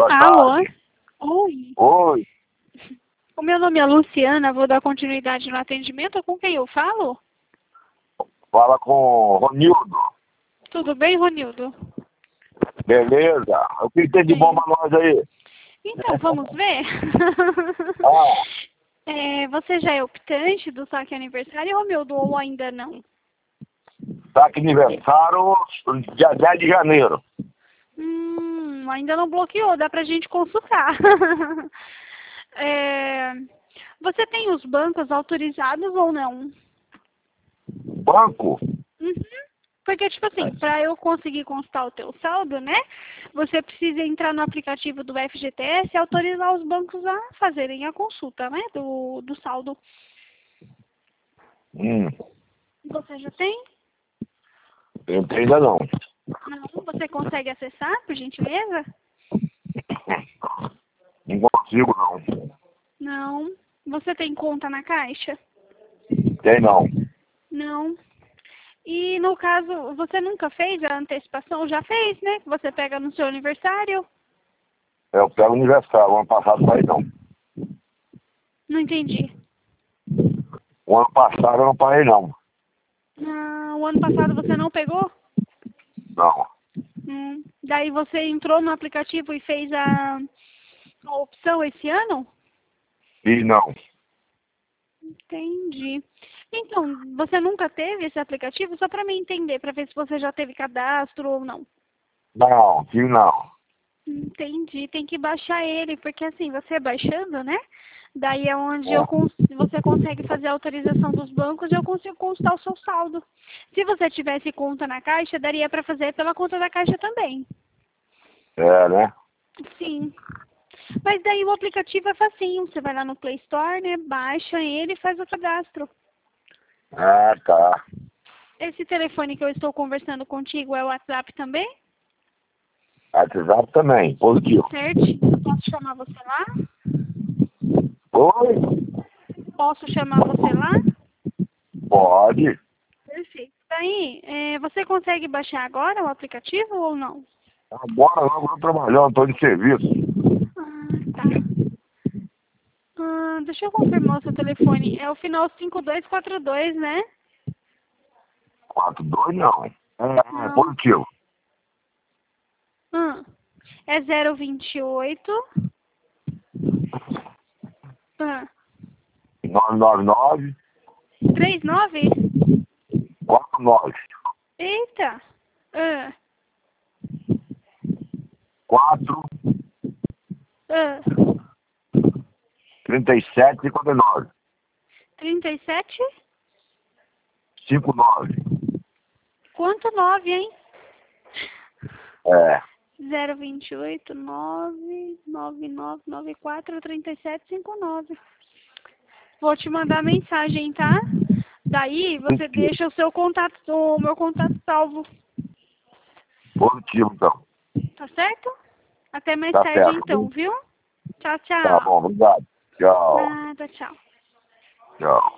Boa Alô? tarde. Oi. Oi, O meu nome é Luciana, vou dar continuidade no atendimento. Com quem eu falo? fala com o Ronildo. Tudo bem, Ronildo? Beleza? O que tem de bom Bem. pra nós aí? Então, vamos ver? Ah, Você já é optante do saque aniversário, Romildo, ou ainda não? saque aniversário, dia 10 de janeiro. Ainda não bloqueou, dá pra gente consultar. É, Você tem os bancos autorizados ou não? Banco? Uhum. Porque, tipo assim, para eu conseguir constar o teu saldo, né? Você precisa entrar no aplicativo do FGTS e autorizar os bancos a fazerem a consulta, né? Do saldo. Você já tem? Eu tenho ainda não. Não? Você consegue acessar, por gentileza? Não consigo não. Não. Você tem conta na Caixa? Tem não. Não. E no caso, você nunca fez a antecipação? Já fez, né? Que você pega no seu aniversário? Eu pego aniversário, o ano passado não não. Não entendi. O ano passado eu não parei não. O ano passado você não pegou? Não. Daí você entrou no aplicativo e fez a opção esse ano? E não. Entendi. Então, você nunca teve esse aplicativo? Só para mim entender, para ver se você já teve cadastro ou não. Não, tive não. Entendi. Tem que baixar ele, porque assim, você baixando, né? Daí é onde É, você consegue fazer a autorização dos bancos e eu consigo constar o seu saldo. Se você tivesse conta na Caixa, daria para fazer pela conta da Caixa também. né? Sim. Mas daí o aplicativo é facinho. Você vai lá no Play Store, né? Baixa ele e faz o cadastro. Ah, tá. Esse telefone que eu estou conversando contigo é o WhatsApp também? WhatsApp também, positivo. Certo? Posso chamar você lá? Oi? Posso chamar você lá? Pode. Perfeito. Daí, você consegue baixar agora o aplicativo ou não? Agora eu estou trabalhando, estou de serviço. Tá. Deixa eu confirmar o seu telefone. É o final 5242, né? 42 não. É Não. positivo. É 028. 999 39? 49 Eita. 4 Ah. 37 59 37? 59. Quanto 9, hein? É. 028 99994 3759. Vou te mandar mensagem, tá? Daí você deixa o seu contato, o meu contato salvo. Positivo então. Tá certo? Até mais Tá tarde certo. então, viu? Tchau, Tá tchau. bom, obrigado. Tchau. Nada, tchau. Tchau.